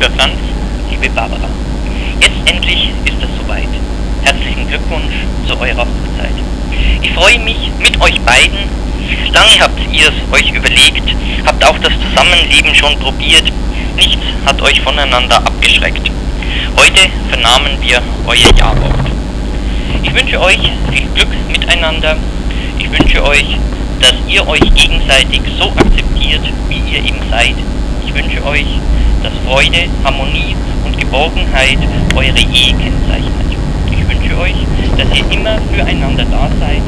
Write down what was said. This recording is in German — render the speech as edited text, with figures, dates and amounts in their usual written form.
Lieber Franz, liebe Barbara, jetzt endlich ist es soweit. Herzlichen Glückwunsch zu eurer Hochzeit. Ich freue mich mit euch beiden. Lange habt ihr es euch überlegt, habt auch das Zusammenleben schon probiert. Nichts hat euch voneinander abgeschreckt. Heute vernahmen wir euer Ja-Wort. Ich wünsche euch viel Glück miteinander. Ich wünsche euch, dass ihr euch gegenseitig so akzeptiert, wie ihr eben seid. Ich wünsche euch, dass Freude, Harmonie und Geborgenheit eure Ehe kennzeichnet. Ich wünsche euch, dass ihr immer füreinander da seid